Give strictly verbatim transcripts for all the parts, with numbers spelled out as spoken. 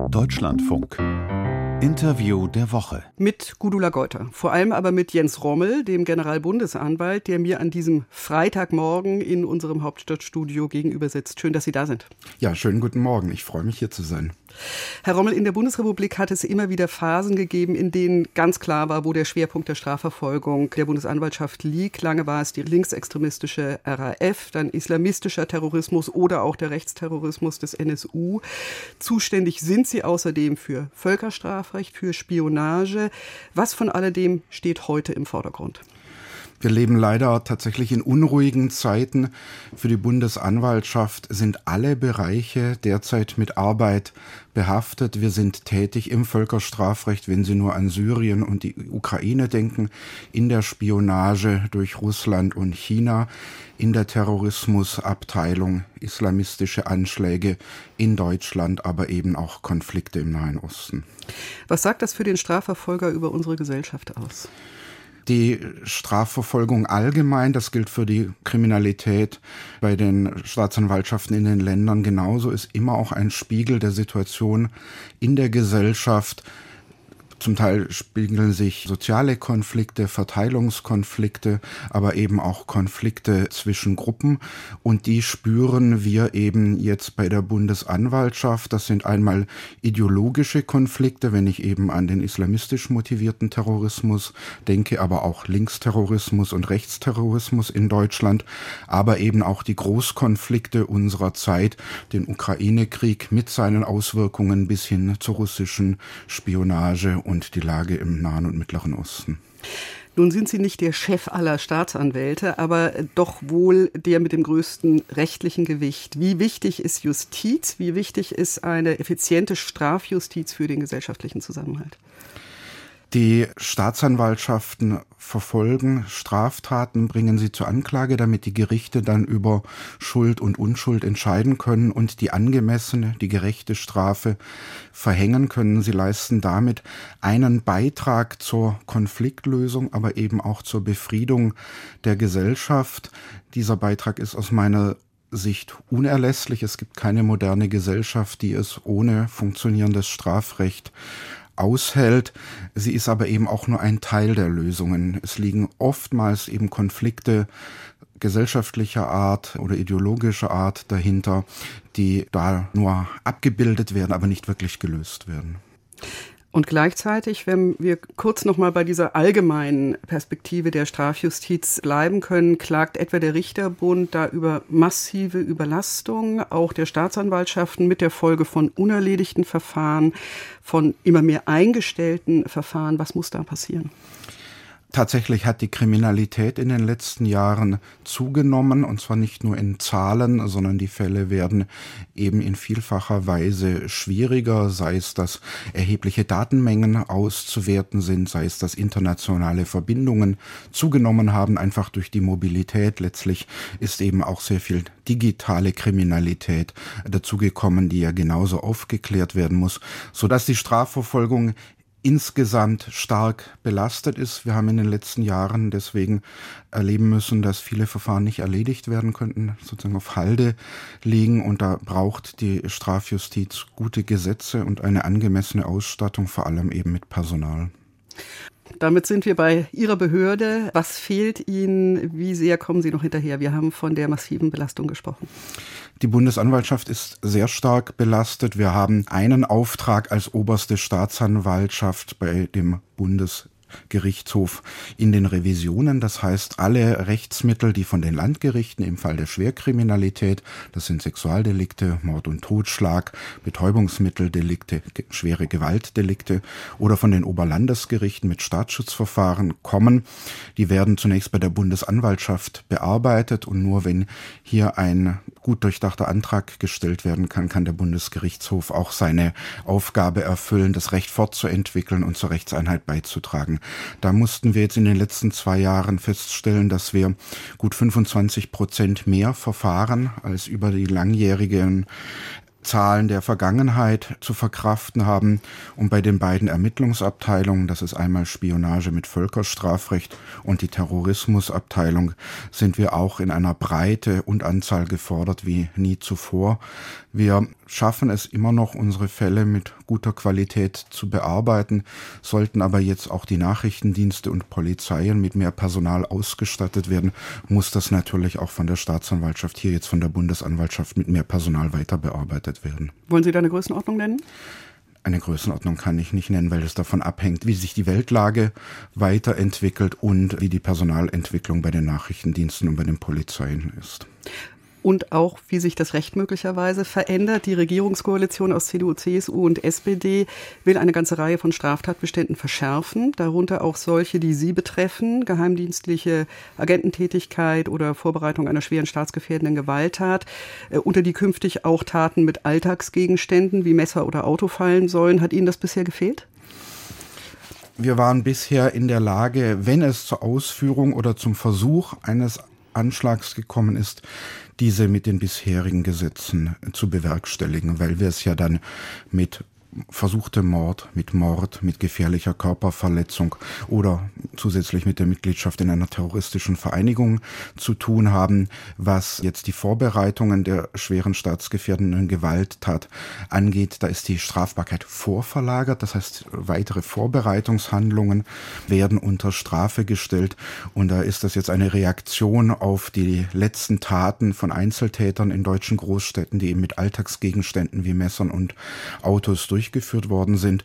Deutschlandfunk. Interview der Woche. Mit Gudula Geuter, vor allem aber mit Jens Rommel, dem Generalbundesanwalt, der mir an diesem Freitagmorgen in unserem Hauptstadtstudio gegenüber sitzt. Schön, dass Sie da sind. Ja, schönen guten Morgen. Ich freue mich, hier zu sein. Herr Rommel, in der Bundesrepublik hat es immer wieder Phasen gegeben, in denen ganz klar war, wo der Schwerpunkt der Strafverfolgung der Bundesanwaltschaft liegt. Lange war es die linksextremistische R A F, dann islamistischer Terrorismus oder auch der Rechtsterrorismus des N S U. Zuständig sind Sie außerdem für Völkerstrafrecht, für Spionage. Was von alledem steht heute im Vordergrund? Wir leben leider tatsächlich in unruhigen Zeiten. Für die Bundesanwaltschaft sind alle Bereiche derzeit mit Arbeit behaftet. Wir sind tätig im Völkerstrafrecht, wenn Sie nur an Syrien und die Ukraine denken, in der Spionage durch Russland und China, in der Terrorismusabteilung, islamistische Anschläge in Deutschland, aber eben auch Konflikte im Nahen Osten. Was sagt das für den Strafverfolger über unsere Gesellschaft aus? Die Strafverfolgung allgemein, das gilt für die Kriminalität bei den Staatsanwaltschaften in den Ländern genauso, ist immer auch ein Spiegel der Situation in der Gesellschaft. Zum Teil spiegeln sich soziale Konflikte, Verteilungskonflikte, aber eben auch Konflikte zwischen Gruppen. Und die spüren wir eben jetzt bei der Bundesanwaltschaft. Das sind einmal ideologische Konflikte, wenn ich eben an den islamistisch motivierten Terrorismus denke, aber auch Linksterrorismus und Rechtsterrorismus in Deutschland, aber eben auch die Großkonflikte unserer Zeit, den Ukraine-Krieg mit seinen Auswirkungen bis hin zur russischen Spionage und die Lage im Nahen und Mittleren Osten. Nun sind Sie nicht der Chef aller Staatsanwälte, aber doch wohl der mit dem größten rechtlichen Gewicht. Wie wichtig ist Justiz? Wie wichtig ist eine effiziente Strafjustiz für den gesellschaftlichen Zusammenhalt? Die Staatsanwaltschaften verfolgen Straftaten, bringen sie zur Anklage, damit die Gerichte dann über Schuld und Unschuld entscheiden können und die angemessene, die gerechte Strafe verhängen können. Sie leisten damit einen Beitrag zur Konfliktlösung, aber eben auch zur Befriedung der Gesellschaft. Dieser Beitrag ist aus meiner Sicht unerlässlich. Es gibt keine moderne Gesellschaft, die es ohne funktionierendes Strafrecht aushält. Sie ist aber eben auch nur ein Teil der Lösungen. Es liegen oftmals eben Konflikte gesellschaftlicher Art oder ideologischer Art dahinter, die da nur abgebildet werden, aber nicht wirklich gelöst werden. Und gleichzeitig, wenn wir kurz noch mal bei dieser allgemeinen Perspektive der Strafjustiz bleiben können, klagt etwa der Richterbund da über massive Überlastung, auch der Staatsanwaltschaften mit der Folge von unerledigten Verfahren, von immer mehr eingestellten Verfahren. Was muss da passieren? Tatsächlich hat die Kriminalität in den letzten Jahren zugenommen, und zwar nicht nur in Zahlen, sondern die Fälle werden eben in vielfacher Weise schwieriger, sei es, dass erhebliche Datenmengen auszuwerten sind, sei es, dass internationale Verbindungen zugenommen haben, einfach durch die Mobilität. Letztlich ist eben auch sehr viel digitale Kriminalität dazugekommen, die ja genauso aufgeklärt werden muss, sodass die Strafverfolgung insgesamt stark belastet ist. Wir haben in den letzten Jahren deswegen erleben müssen, dass viele Verfahren nicht erledigt werden könnten, sozusagen auf Halde liegen. Und da braucht die Strafjustiz gute Gesetze und eine angemessene Ausstattung, vor allem eben mit Personal. Damit sind wir bei Ihrer Behörde. Was fehlt Ihnen? Wie sehr kommen Sie noch hinterher? Wir haben von der massiven Belastung gesprochen. Die Bundesanwaltschaft ist sehr stark belastet. Wir haben einen Auftrag als oberste Staatsanwaltschaft bei dem Bundes Gerichtshof in den Revisionen. Das heißt, alle Rechtsmittel, die von den Landgerichten im Fall der Schwerkriminalität, das sind Sexualdelikte, Mord und Totschlag, Betäubungsmitteldelikte, schwere Gewaltdelikte oder von den Oberlandesgerichten mit Staatsschutzverfahren kommen, die werden zunächst bei der Bundesanwaltschaft bearbeitet und nur wenn hier ein gut durchdachter Antrag gestellt werden kann, kann der Bundesgerichtshof auch seine Aufgabe erfüllen, das Recht fortzuentwickeln und zur Rechtseinheit beizutragen. Da mussten wir jetzt in den letzten zwei Jahren feststellen, dass wir gut fünfundzwanzig Prozent mehr Verfahren als über die langjährigen Zahlen der Vergangenheit zu verkraften haben. Und bei den beiden Ermittlungsabteilungen, das ist einmal Spionage mit Völkerstrafrecht und die Terrorismusabteilung, sind wir auch in einer Breite und Anzahl gefordert wie nie zuvor. Wir schaffen es immer noch, unsere Fälle mit guter Qualität zu bearbeiten, sollten aber jetzt auch die Nachrichtendienste und Polizeien mit mehr Personal ausgestattet werden, muss das natürlich auch von der Staatsanwaltschaft, hier jetzt von der Bundesanwaltschaft mit mehr Personal weiter bearbeitet werden. Wollen Sie da eine Größenordnung nennen? Eine Größenordnung kann ich nicht nennen, weil es davon abhängt, wie sich die Weltlage weiterentwickelt und wie die Personalentwicklung bei den Nachrichtendiensten und bei den Polizeien ist. Und auch, wie sich das Recht möglicherweise verändert. Die Regierungskoalition aus C D U, C S U und S P D will eine ganze Reihe von Straftatbeständen verschärfen, darunter auch solche, die sie betreffen, geheimdienstliche Agententätigkeit oder Vorbereitung einer schweren staatsgefährdenden Gewalttat, äh, unter die künftig auch Taten mit Alltagsgegenständen wie Messer oder Auto fallen sollen. Hat Ihnen das bisher gefehlt? Wir waren bisher in der Lage, wenn es zur Ausführung oder zum Versuch eines Anschlags gekommen ist, diese mit den bisherigen Gesetzen zu bewerkstelligen, weil wir es ja dann mit versuchtem Mord, mit Mord, mit gefährlicher Körperverletzung oder zusätzlich mit der Mitgliedschaft in einer terroristischen Vereinigung zu tun haben, was jetzt die Vorbereitungen der schweren staatsgefährdenden Gewalttat angeht. Da ist die Strafbarkeit vorverlagert, das heißt, weitere Vorbereitungshandlungen werden unter Strafe gestellt und da ist das jetzt eine Reaktion auf die letzten Taten von Einzeltätern in deutschen Großstädten, die eben mit Alltagsgegenständen wie Messern und Autos durch durchgeführt worden sind.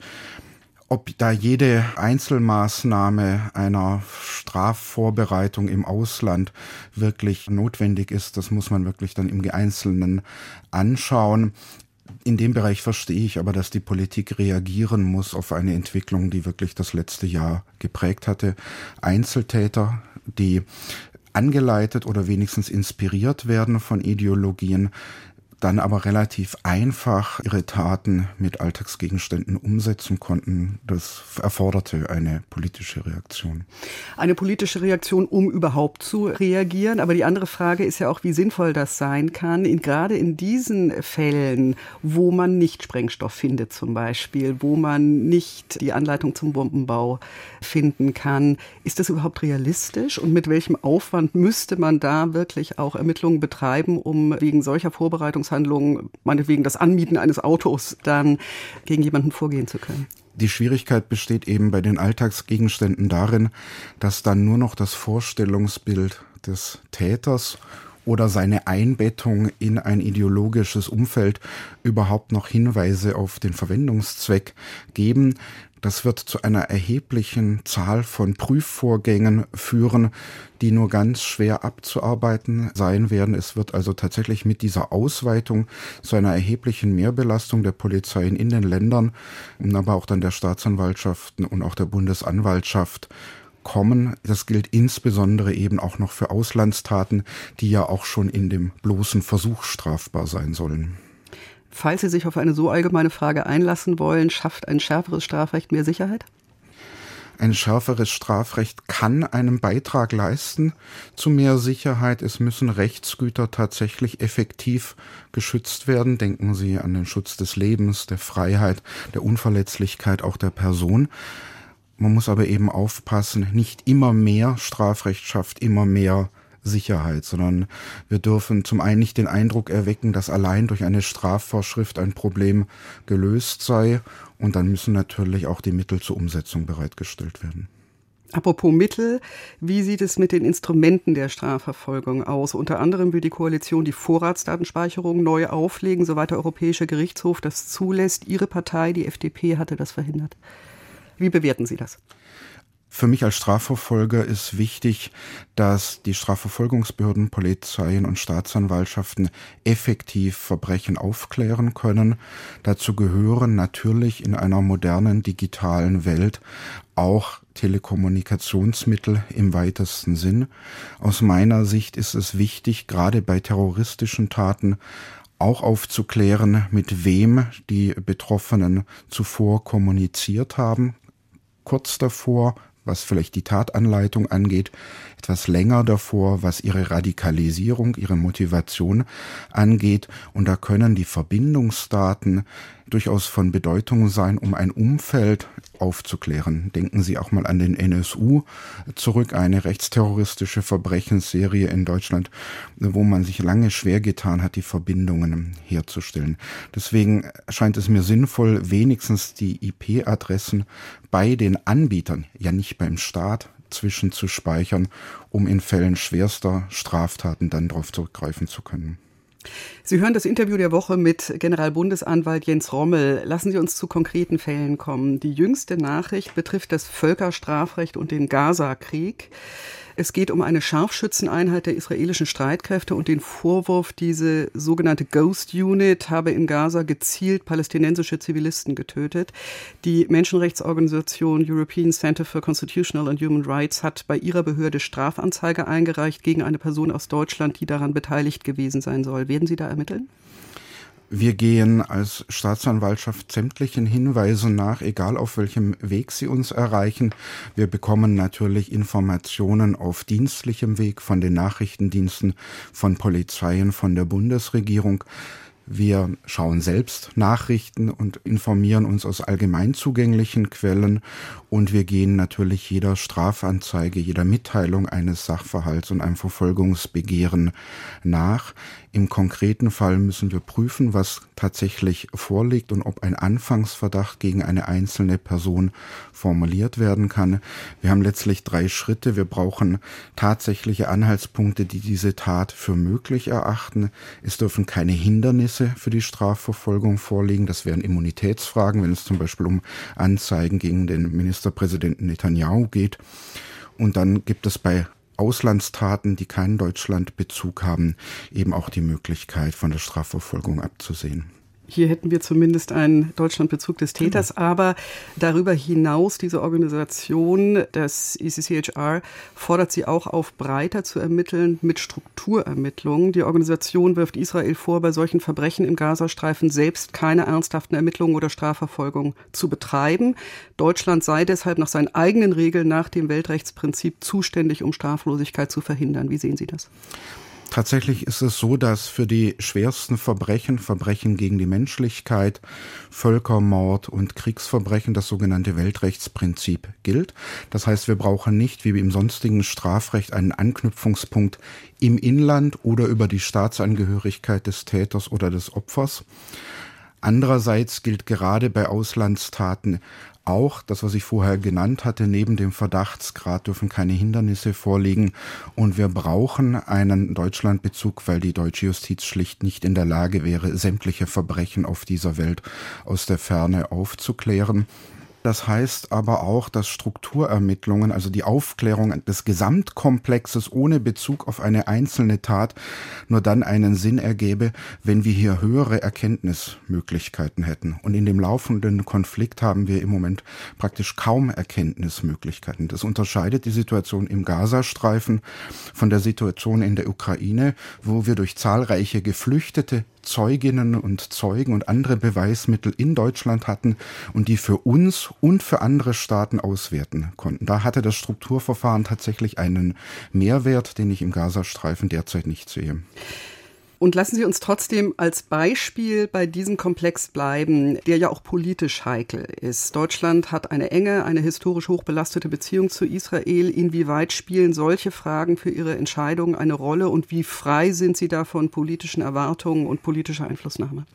Ob da jede Einzelmaßnahme einer Strafvorbereitung im Ausland wirklich notwendig ist, das muss man wirklich dann im Einzelnen anschauen. In dem Bereich verstehe ich aber, dass die Politik reagieren muss auf eine Entwicklung, die wirklich das letzte Jahr geprägt hatte. Einzeltäter, die angeleitet oder wenigstens inspiriert werden von Ideologien, dann aber relativ einfach ihre Taten mit Alltagsgegenständen umsetzen konnten. Das erforderte eine politische Reaktion. Eine politische Reaktion, um überhaupt zu reagieren. Aber die andere Frage ist ja auch, wie sinnvoll das sein kann. In, gerade in diesen Fällen, wo man nicht Sprengstoff findet zum Beispiel, wo man nicht die Anleitung zum Bombenbau finden kann. Ist das überhaupt realistisch? Und mit welchem Aufwand müsste man da wirklich auch Ermittlungen betreiben, um wegen solcher Vorbereitungshandlungen, meinetwegen das Anmieten eines Autos, dann gegen jemanden vorgehen zu können? Die Schwierigkeit besteht eben bei den Alltagsgegenständen darin, dass dann nur noch das Vorstellungsbild des Täters oder seine Einbettung in ein ideologisches Umfeld überhaupt noch Hinweise auf den Verwendungszweck geben. Das wird zu einer erheblichen Zahl von Prüfvorgängen führen, die nur ganz schwer abzuarbeiten sein werden. Es wird also tatsächlich mit dieser Ausweitung zu einer erheblichen Mehrbelastung der Polizeien in den Ländern, aber auch dann der Staatsanwaltschaften und auch der Bundesanwaltschaft kommen. Das gilt insbesondere eben auch noch für Auslandstaten, die ja auch schon in dem bloßen Versuch strafbar sein sollen. Falls Sie sich auf eine so allgemeine Frage einlassen wollen, schafft ein schärferes Strafrecht mehr Sicherheit? Ein schärferes Strafrecht kann einen Beitrag leisten zu mehr Sicherheit. Es müssen Rechtsgüter tatsächlich effektiv geschützt werden. Denken Sie an den Schutz des Lebens, der Freiheit, der Unverletzlichkeit auch der Person. Man muss aber eben aufpassen, nicht immer mehr Strafrecht schafft immer mehr Sicherheit, sondern wir dürfen zum einen nicht den Eindruck erwecken, dass allein durch eine Strafvorschrift ein Problem gelöst sei und dann müssen natürlich auch die Mittel zur Umsetzung bereitgestellt werden. Apropos Mittel, wie sieht es mit den Instrumenten der Strafverfolgung aus? Unter anderem will die Koalition die Vorratsdatenspeicherung neu auflegen, soweit der Europäische Gerichtshof das zulässt. Ihre Partei, die F D P, hatte das verhindert. Wie bewerten Sie das? Für mich als Strafverfolger ist wichtig, dass die Strafverfolgungsbehörden, Polizeien und Staatsanwaltschaften effektiv Verbrechen aufklären können. Dazu gehören natürlich in einer modernen digitalen Welt auch Telekommunikationsmittel im weitesten Sinn. Aus meiner Sicht ist es wichtig, gerade bei terroristischen Taten auch aufzuklären, mit wem die Betroffenen zuvor kommuniziert haben, kurz davor, was vielleicht die Tatanleitung angeht, etwas länger davor, was ihre Radikalisierung, ihre Motivation angeht. Und da können die Verbindungsdaten durchaus von Bedeutung sein, um ein Umfeld aufzuklären. Denken Sie auch mal an den N S U zurück, eine rechtsterroristische Verbrechensserie in Deutschland, wo man sich lange schwer getan hat, die Verbindungen herzustellen. Deswegen scheint es mir sinnvoll, wenigstens die I P-Adressen bei den Anbietern, ja nicht beim Staat, zwischenzuspeichern, um in Fällen schwerster Straftaten dann darauf zurückgreifen zu können. Sie hören das Interview der Woche mit Generalbundesanwalt Jens Rommel. Lassen Sie uns zu konkreten Fällen kommen. Die jüngste Nachricht betrifft das Völkerstrafrecht und den Gaza-Krieg. Es geht um eine Scharfschützeneinheit der israelischen Streitkräfte und den Vorwurf, diese sogenannte Ghost Unit habe in Gaza gezielt palästinensische Zivilisten getötet. Die Menschenrechtsorganisation European Center for Constitutional and Human Rights hat bei ihrer Behörde Strafanzeige eingereicht gegen eine Person aus Deutschland, die daran beteiligt gewesen sein soll. Werden Sie da ermitteln? Wir gehen als Staatsanwaltschaft sämtlichen Hinweisen nach, egal auf welchem Weg sie uns erreichen. Wir bekommen natürlich Informationen auf dienstlichem Weg von den Nachrichtendiensten, von Polizeien, von der Bundesregierung. Wir schauen selbst Nachrichten und informieren uns aus allgemein zugänglichen Quellen und wir gehen natürlich jeder Strafanzeige, jeder Mitteilung eines Sachverhalts und einem Verfolgungsbegehren nach. Im konkreten Fall müssen wir prüfen, was tatsächlich vorliegt und ob ein Anfangsverdacht gegen eine einzelne Person formuliert werden kann. Wir haben letztlich drei Schritte. Wir brauchen tatsächliche Anhaltspunkte, die diese Tat für möglich erachten. Es dürfen keine Hindernisse für die Strafverfolgung vorliegen. Das wären Immunitätsfragen, wenn es zum Beispiel um Anzeigen gegen den Ministerpräsidenten Netanyahu geht. Und dann gibt es bei Auslandstaten, die keinen Deutschlandbezug haben, eben auch die Möglichkeit, von der Strafverfolgung abzusehen. Hier hätten wir zumindest einen Deutschlandbezug des Täters, genau. Aber darüber hinaus, diese Organisation, das I C C H R, fordert sie auch auf, breiter zu ermitteln mit Strukturermittlungen. Die Organisation wirft Israel vor, bei solchen Verbrechen im Gazastreifen selbst keine ernsthaften Ermittlungen oder Strafverfolgung zu betreiben. Deutschland sei deshalb nach seinen eigenen Regeln nach dem Weltrechtsprinzip zuständig, um Straflosigkeit zu verhindern. Wie sehen Sie das? Tatsächlich ist es so, dass für die schwersten Verbrechen, Verbrechen gegen die Menschlichkeit, Völkermord und Kriegsverbrechen das sogenannte Weltrechtsprinzip gilt. Das heißt, wir brauchen nicht, wie im sonstigen Strafrecht, einen Anknüpfungspunkt im Inland oder über die Staatsangehörigkeit des Täters oder des Opfers. Andererseits gilt gerade bei Auslandstaten auch, das, was ich vorher genannt hatte, neben dem Verdachtsgrad dürfen keine Hindernisse vorliegen und wir brauchen einen Deutschlandbezug, weil die deutsche Justiz schlicht nicht in der Lage wäre, sämtliche Verbrechen auf dieser Welt aus der Ferne aufzuklären. Das heißt aber auch, dass Strukturermittlungen, also die Aufklärung des Gesamtkomplexes ohne Bezug auf eine einzelne Tat, nur dann einen Sinn ergäbe, wenn wir hier höhere Erkenntnismöglichkeiten hätten. Und in dem laufenden Konflikt haben wir im Moment praktisch kaum Erkenntnismöglichkeiten. Das unterscheidet die Situation im Gazastreifen von der Situation in der Ukraine, wo wir durch zahlreiche Geflüchtete Zeuginnen und Zeugen und andere Beweismittel in Deutschland hatten und die für uns und für andere Staaten auswerten konnten. Da hatte das Strukturverfahren tatsächlich einen Mehrwert, den ich im Gazastreifen derzeit nicht sehe. Und lassen Sie uns trotzdem als Beispiel bei diesem Komplex bleiben, der ja auch politisch heikel ist. Deutschland hat eine enge, eine historisch hochbelastete Beziehung zu Israel. Inwieweit spielen solche Fragen für Ihre Entscheidungen eine Rolle und wie frei sind Sie da von politischen Erwartungen und politischer Einflussnahme?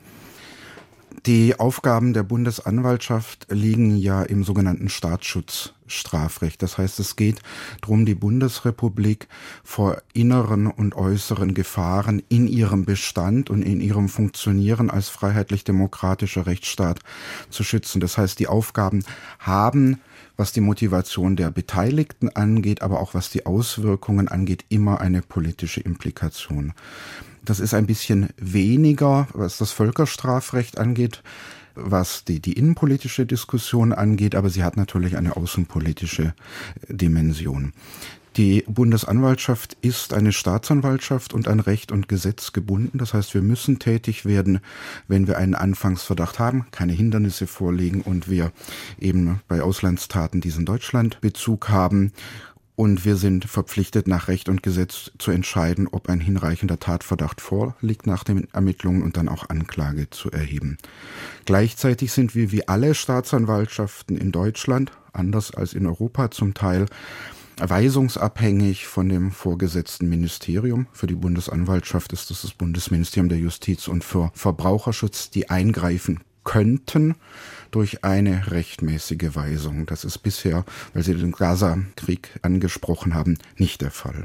Die Aufgaben der Bundesanwaltschaft liegen ja im sogenannten Staatsschutzstrafrecht. Das heißt, es geht darum, die Bundesrepublik vor inneren und äußeren Gefahren in ihrem Bestand und in ihrem Funktionieren als freiheitlich-demokratischer Rechtsstaat zu schützen. Das heißt, die Aufgaben haben, was die Motivation der Beteiligten angeht, aber auch was die Auswirkungen angeht, immer eine politische Implikation. Das ist ein bisschen weniger, was das Völkerstrafrecht angeht, was die, die innenpolitische Diskussion angeht, aber sie hat natürlich eine außenpolitische Dimension. Die Bundesanwaltschaft ist eine Staatsanwaltschaft und an Recht und Gesetz gebunden. Das heißt, wir müssen tätig werden, wenn wir einen Anfangsverdacht haben, keine Hindernisse vorlegen und wir eben bei Auslandstaten diesen Deutschlandbezug haben. Und wir sind verpflichtet, nach Recht und Gesetz zu entscheiden, ob ein hinreichender Tatverdacht vorliegt nach den Ermittlungen und dann auch Anklage zu erheben. Gleichzeitig sind wir wie alle Staatsanwaltschaften in Deutschland, anders als in Europa zum Teil, weisungsabhängig von dem vorgesetzten Ministerium. Für die Bundesanwaltschaft ist das das Bundesministerium der Justiz und für Verbraucherschutz, die eingreifen könnten durch eine rechtmäßige Weisung. Das ist bisher, weil Sie den Gaza-Krieg angesprochen haben, nicht der Fall.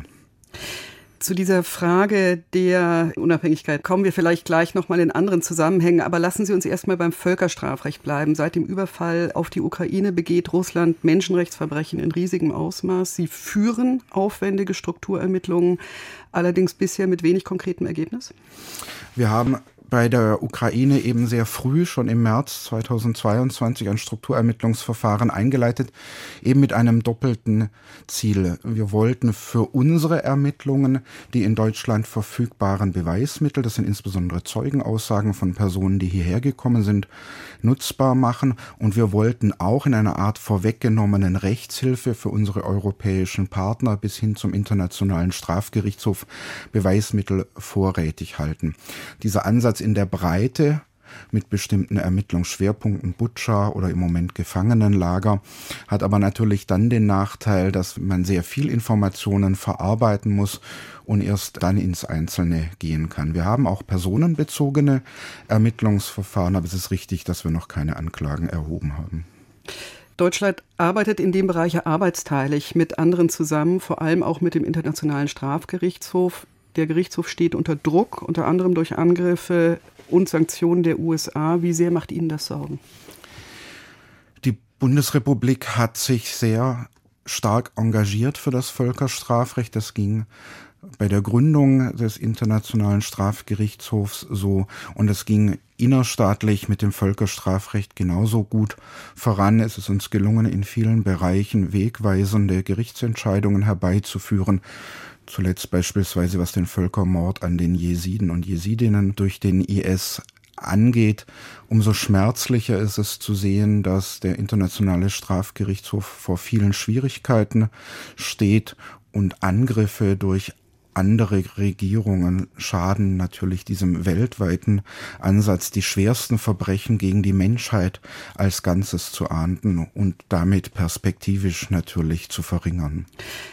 Zu dieser Frage der Unabhängigkeit kommen wir vielleicht gleich nochmal in anderen Zusammenhängen, aber lassen Sie uns erstmal beim Völkerstrafrecht bleiben. Seit dem Überfall auf die Ukraine begeht Russland Menschenrechtsverbrechen in riesigem Ausmaß. Sie führen aufwendige Strukturermittlungen, allerdings bisher mit wenig konkretem Ergebnis. Wir haben bei der Ukraine eben sehr früh, schon im März zweitausendzweiundzwanzig, ein Strukturermittlungsverfahren eingeleitet, eben mit einem doppelten Ziel. Wir wollten für unsere Ermittlungen die in Deutschland verfügbaren Beweismittel, das sind insbesondere Zeugenaussagen von Personen, die hierher gekommen sind, nutzbar machen. Und wir wollten auch in einer Art vorweggenommenen Rechtshilfe für unsere europäischen Partner bis hin zum Internationalen Strafgerichtshof Beweismittel vorrätig halten. Dieser Ansatz in der Breite mit bestimmten Ermittlungsschwerpunkten, Butscha oder im Moment Gefangenenlager, hat aber natürlich dann den Nachteil, dass man sehr viel Informationen verarbeiten muss und erst dann ins Einzelne gehen kann. Wir haben auch personenbezogene Ermittlungsverfahren, aber es ist richtig, dass wir noch keine Anklagen erhoben haben. Deutschland arbeitet in dem Bereich arbeitsteilig mit anderen zusammen, vor allem auch mit dem Internationalen Strafgerichtshof. Der Gerichtshof steht unter Druck, unter anderem durch Angriffe und Sanktionen der U S A. Wie sehr macht Ihnen das Sorgen? Die Bundesrepublik hat sich sehr stark engagiert für das Völkerstrafrecht. Das ging bei der Gründung des Internationalen Strafgerichtshofs so und es ging innerstaatlich mit dem Völkerstrafrecht genauso gut voran. Es ist uns gelungen, in vielen Bereichen wegweisende Gerichtsentscheidungen herbeizuführen. Zuletzt beispielsweise, was den Völkermord an den Jesiden und Jesidinnen durch den I S angeht. Umso schmerzlicher ist es zu sehen, dass der Internationale Strafgerichtshof vor vielen Schwierigkeiten steht und Angriffe durch andere Regierungen schaden natürlich diesem weltweiten Ansatz, die schwersten Verbrechen gegen die Menschheit als Ganzes zu ahnden und damit perspektivisch natürlich zu verringern.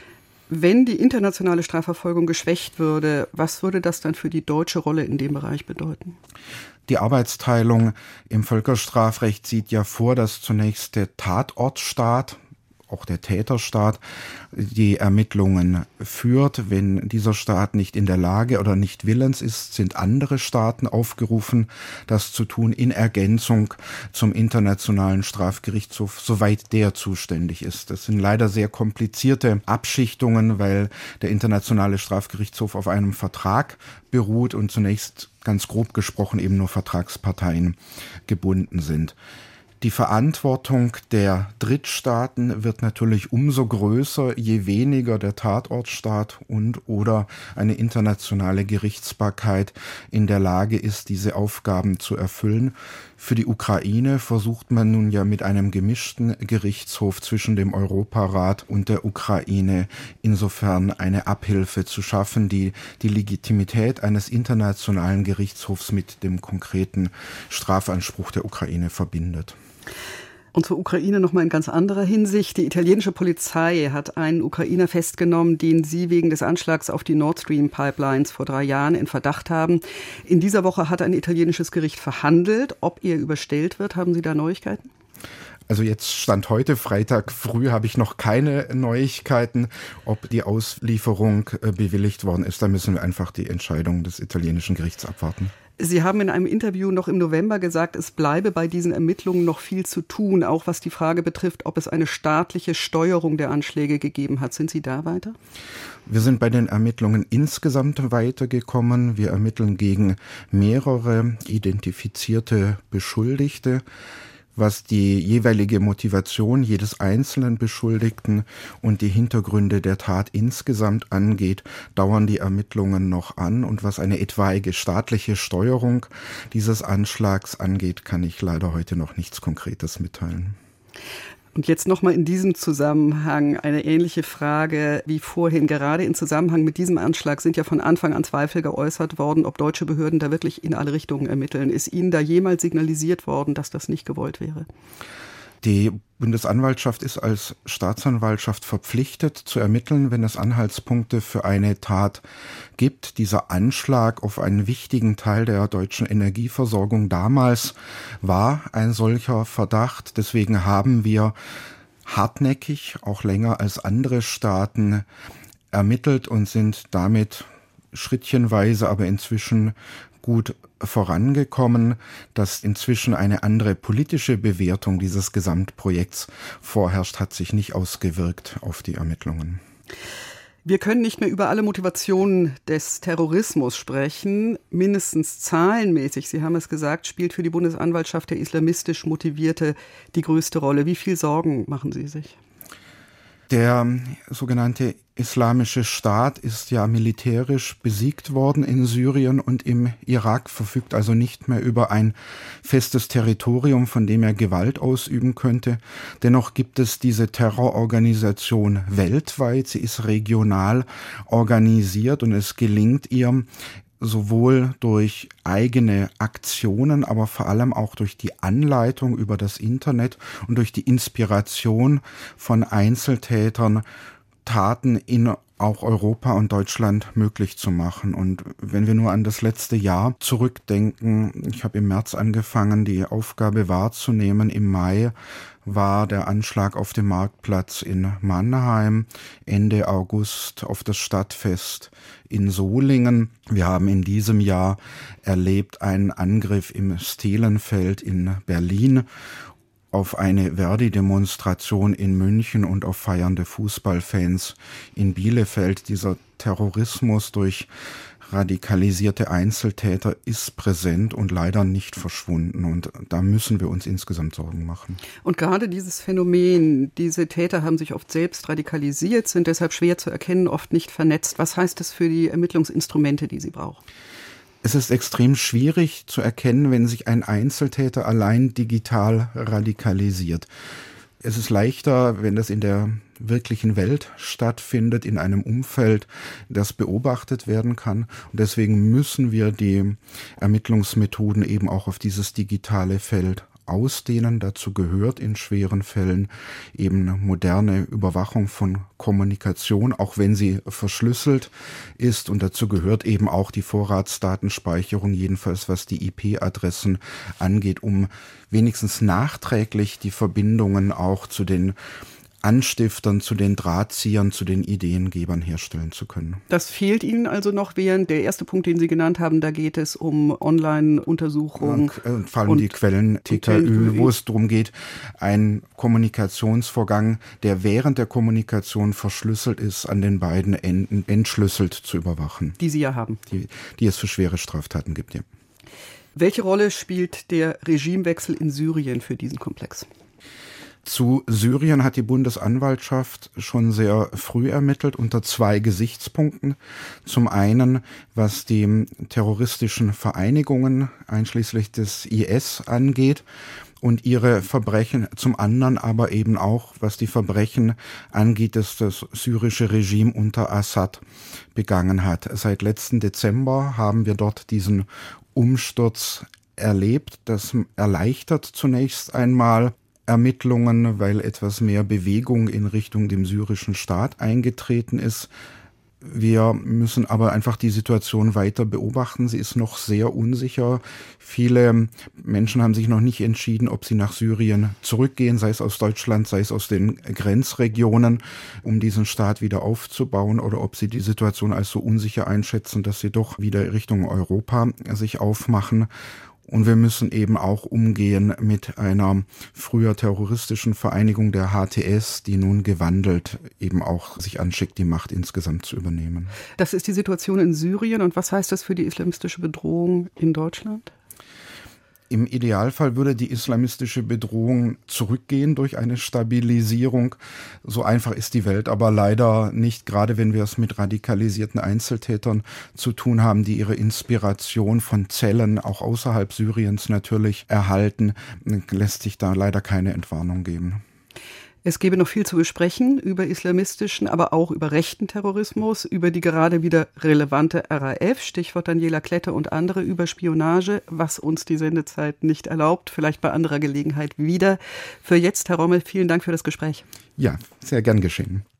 Wenn die internationale Strafverfolgung geschwächt würde, was würde das dann für die deutsche Rolle in dem Bereich bedeuten? Die Arbeitsteilung im Völkerstrafrecht sieht ja vor, dass zunächst der Tatortstaat, auch der Täterstaat, die Ermittlungen führt. Wenn dieser Staat nicht in der Lage oder nicht willens ist, sind andere Staaten aufgerufen, das zu tun, in Ergänzung zum Internationalen Strafgerichtshof, soweit der zuständig ist. Das sind leider sehr komplizierte Abschichtungen, weil der Internationale Strafgerichtshof auf einem Vertrag beruht und zunächst ganz grob gesprochen eben nur Vertragsparteien gebunden sind. Die Verantwortung der Drittstaaten wird natürlich umso größer, je weniger der Tatortstaat und oder eine internationale Gerichtsbarkeit in der Lage ist, diese Aufgaben zu erfüllen. Für die Ukraine versucht man nun ja mit einem gemischten Gerichtshof zwischen dem Europarat und der Ukraine insofern eine Abhilfe zu schaffen, die die Legitimität eines internationalen Gerichtshofs mit dem konkreten Strafanspruch der Ukraine verbindet. Und zur Ukraine noch mal in ganz anderer Hinsicht. Die italienische Polizei hat einen Ukrainer festgenommen, den sie wegen des Anschlags auf die Nord Stream Pipelines vor drei Jahren in Verdacht haben. In dieser Woche hat ein italienisches Gericht verhandelt. Ob er überstellt wird, haben Sie da Neuigkeiten? Also jetzt Stand heute, Freitag früh, habe ich noch keine Neuigkeiten, ob die Auslieferung bewilligt worden ist. Da müssen wir einfach die Entscheidung des italienischen Gerichts abwarten. Sie haben in einem Interview noch im November gesagt, es bleibe bei diesen Ermittlungen noch viel zu tun, auch was die Frage betrifft, ob es eine staatliche Steuerung der Anschläge gegeben hat. Sind Sie da weiter? Wir sind bei den Ermittlungen insgesamt weitergekommen. Wir ermitteln gegen mehrere identifizierte Beschuldigte. Was die jeweilige Motivation jedes einzelnen Beschuldigten und die Hintergründe der Tat insgesamt angeht, dauern die Ermittlungen noch an. Und was eine etwaige staatliche Steuerung dieses Anschlags angeht, kann ich leider heute noch nichts Konkretes mitteilen. Und jetzt nochmal in diesem Zusammenhang eine ähnliche Frage wie vorhin. Gerade im Zusammenhang mit diesem Anschlag sind ja von Anfang an Zweifel geäußert worden, ob deutsche Behörden da wirklich in alle Richtungen ermitteln. Ist Ihnen da jemals signalisiert worden, dass das nicht gewollt wäre? Die Bundesanwaltschaft ist als Staatsanwaltschaft verpflichtet zu ermitteln, wenn es Anhaltspunkte für eine Tat gibt. Dieser Anschlag auf einen wichtigen Teil der deutschen Energieversorgung damals war ein solcher Verdacht. Deswegen haben wir hartnäckig, auch länger als andere Staaten, ermittelt und sind damit schrittchenweise, aber inzwischen gut vorangekommen, dass inzwischen eine andere politische Bewertung dieses Gesamtprojekts vorherrscht, hat sich nicht ausgewirkt auf die Ermittlungen. Wir können nicht mehr über alle Motivationen des Terrorismus sprechen. Mindestens zahlenmäßig, Sie haben es gesagt, spielt für die Bundesanwaltschaft der islamistisch Motivierte die größte Rolle. Wie viel Sorgen machen Sie sich? Der sogenannte Islamische Staat ist ja militärisch besiegt worden in Syrien und im Irak, verfügt also nicht mehr über ein festes Territorium, von dem er Gewalt ausüben könnte. Dennoch gibt es diese Terrororganisation weltweit. Sie ist regional organisiert und es gelingt ihr, sowohl durch eigene Aktionen, aber vor allem auch durch die Anleitung über das Internet und durch die Inspiration von Einzeltätern, Taten in auch Europa und Deutschland möglich zu machen. Und wenn wir nur an das letzte Jahr zurückdenken, ich habe im März angefangen, die Aufgabe wahrzunehmen. Im Mai war der Anschlag auf dem Marktplatz in Mannheim, Ende August auf das Stadtfest in Solingen. Wir haben in diesem Jahr erlebt einen Angriff im Stelenfeld in Berlin, auf eine Verdi-Demonstration in München und auf feiernde Fußballfans in Bielefeld. Dieser Terrorismus durch radikalisierte Einzeltäter ist präsent und leider nicht verschwunden. Und da müssen wir uns insgesamt Sorgen machen. Und gerade dieses Phänomen, diese Täter haben sich oft selbst radikalisiert, sind deshalb schwer zu erkennen, oft nicht vernetzt. Was heißt das für die Ermittlungsinstrumente, die Sie brauchen? Es ist extrem schwierig zu erkennen, wenn sich ein Einzeltäter allein digital radikalisiert. Es ist leichter, wenn das in der wirklichen Welt stattfindet, in einem Umfeld, das beobachtet werden kann. Und deswegen müssen wir die Ermittlungsmethoden eben auch auf dieses digitale Feld ausdehnen. Dazu gehört in schweren Fällen eben moderne Überwachung von Kommunikation, auch wenn sie verschlüsselt ist. Und dazu gehört eben auch die Vorratsdatenspeicherung, jedenfalls was die I P-Adressen angeht, um wenigstens nachträglich die Verbindungen auch zu den Anstiftern, zu den Drahtziehern, zu den Ideengebern herstellen zu können. Das fehlt Ihnen also noch, während der erste Punkt, den Sie genannt haben, da geht es um Online-Untersuchungen. Und, vor allem und, die Quellen T K Ü, wo es darum geht, ein Kommunikationsvorgang, der während der Kommunikation verschlüsselt ist, an den beiden Enden entschlüsselt zu überwachen. Die Sie ja haben. Die, die es für schwere Straftaten gibt, ja. Welche Rolle spielt der Regimewechsel in Syrien für diesen Komplex? Zu Syrien hat die Bundesanwaltschaft schon sehr früh ermittelt unter zwei Gesichtspunkten. Zum einen, was die terroristischen Vereinigungen einschließlich des I S angeht und ihre Verbrechen, zum anderen aber eben auch, was die Verbrechen angeht, das das syrische Regime unter Assad begangen hat. Seit letzten Dezember haben wir dort diesen Umsturz erlebt. Das erleichtert zunächst einmal Ermittlungen, weil etwas mehr Bewegung in Richtung dem syrischen Staat eingetreten ist. Wir müssen aber einfach die Situation weiter beobachten. Sie ist noch sehr unsicher. Viele Menschen haben sich noch nicht entschieden, ob sie nach Syrien zurückgehen, sei es aus Deutschland, sei es aus den Grenzregionen, um diesen Staat wieder aufzubauen, oder ob sie die Situation als so unsicher einschätzen, dass sie doch wieder Richtung Europa sich aufmachen. Und wir müssen eben auch umgehen mit einer früher terroristischen Vereinigung der H T S, die nun gewandelt eben auch sich anschickt, die Macht insgesamt zu übernehmen. Das ist die Situation in Syrien. Und was heißt das für die islamistische Bedrohung in Deutschland? Im Idealfall würde die islamistische Bedrohung zurückgehen durch eine Stabilisierung. So einfach ist die Welt aber leider nicht, gerade wenn wir es mit radikalisierten Einzeltätern zu tun haben, die ihre Inspiration von Zellen auch außerhalb Syriens natürlich erhalten, lässt sich da leider keine Entwarnung geben. Es gäbe noch viel zu besprechen über islamistischen, aber auch über rechten Terrorismus, über die gerade wieder relevante R A F, Stichwort Daniela Klette und andere, über Spionage, was uns die Sendezeit nicht erlaubt, vielleicht bei anderer Gelegenheit wieder. Für jetzt, Herr Rommel, vielen Dank für das Gespräch. Ja, sehr gern geschehen.